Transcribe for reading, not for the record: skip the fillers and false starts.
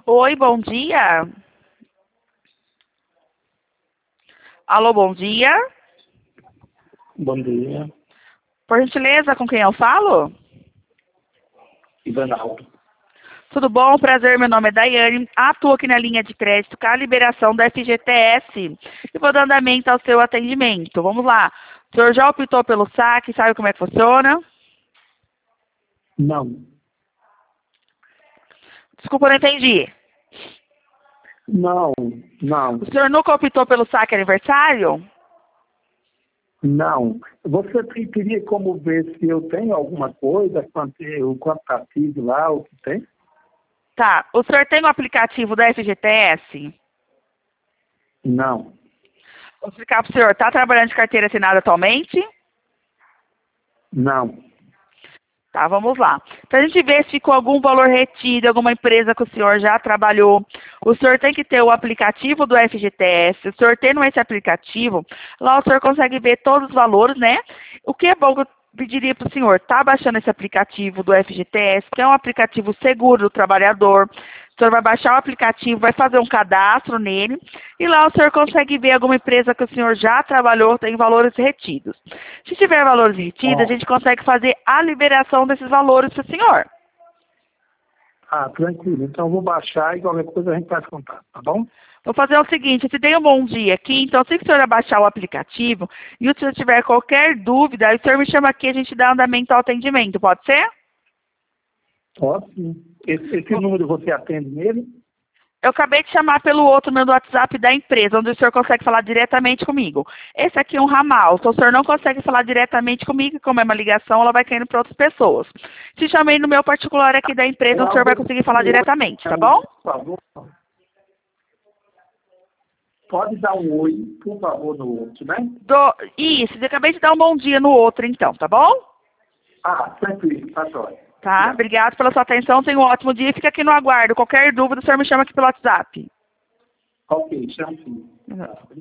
Oi, bom dia. Alô, bom dia. Bom dia, Por gentileza, com quem eu falo? Ivanaldo. Tudo bom? Prazer, meu nome é Daiane. Atuo aqui na linha de crédito com a liberação da FGTS. E vou dando andamento ao seu atendimento. Vamos lá. O senhor já optou pelo saque? Sabe como é que funciona? Não, Desculpa, eu não entendi. não, não, O senhor nunca optou pelo saque aniversário? não. Você teria como ver se eu tenho alguma coisa, o quantitativo lá, o que tem? Tá. O senhor tem o aplicativo da FGTS? Não. Vou explicar para o senhor. Está trabalhando de carteira assinada atualmente? Não. Tá, vamos lá. Para a gente ver se ficou algum valor retido, alguma empresa que o senhor já trabalhou, o senhor tem que ter o aplicativo do FGTS. O senhor tendo esse aplicativo, lá o senhor consegue ver todos os valores, né? O que é bom que eu pediria para o senhor, tá baixando esse aplicativo do FGTS, que é um aplicativo seguro do trabalhador. O senhor vai baixar o aplicativo, vai fazer um cadastro nele, e lá o senhor consegue ver alguma empresa que o senhor já trabalhou, tem valores retidos. Se tiver valores retidos, a Ó, gente consegue fazer a liberação desses valores para o senhor. tranquilo. Então eu vou baixar e qualquer coisa a gente faz contato, tá bom? Vou fazer o seguinte, eu te dei um bom dia aqui, então assim que o senhor baixar o aplicativo, e se o senhor tiver qualquer dúvida, aí o senhor me chama aqui e a gente dá andamento ao atendimento, pode ser? Ótimo. Esse número você atende nele? Eu acabei de chamar pelo outro no WhatsApp da empresa, onde o senhor consegue falar diretamente comigo. Esse aqui é um ramal, então o senhor não consegue falar diretamente comigo, como é uma ligação, ela vai caindo para outras pessoas. Te chamei no meu particular aqui da empresa, o senhor vai conseguir falar diretamente, tá bom? Por favor. Pode dar um oi, por favor, no outro, né? Isso, eu acabei de dar um bom dia no outro então, tá bom? Tranquilo, tá jóia. Tá, obrigado pela sua atenção, tenha um ótimo dia e fica aqui no aguardo. Qualquer dúvida, o senhor me chama aqui pelo WhatsApp. Ok, chama sim. Uhum.